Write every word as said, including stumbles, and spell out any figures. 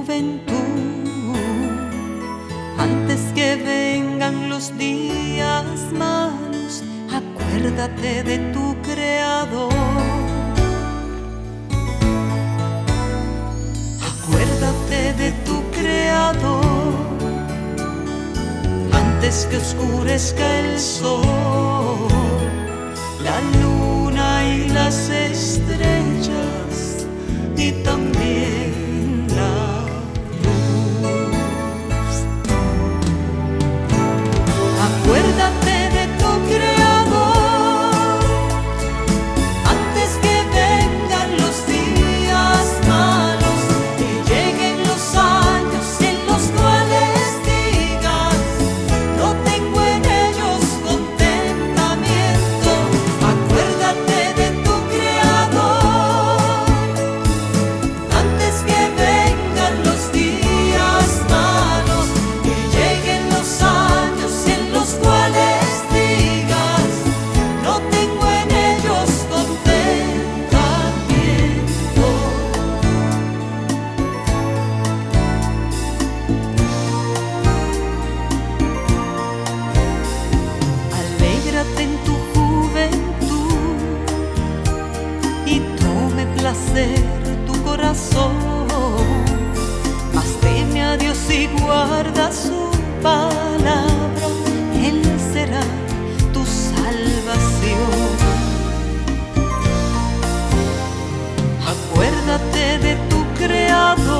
juventud, antes que vengan los días malos, acuérdate de tu Creador. Acuérdate de tu Creador, antes que oscurezca el sol, la luna y las estrellas, y también la luz. Acuérdate de tu Creador, antes que vengan los días malos y lleguen los años en los cuales digas: no tengo en ellos contentamiento. Acuérdate de tu Creador, antes que vengan los días malos y lleguen los años en los cuales digas: no tengo en ellos contentamiento. Alégrate en tu juventud y tome placer tu corazón, mas teme a Dios y guarda su palabra, Él será tu salvación. Acuérdate de tu Creador,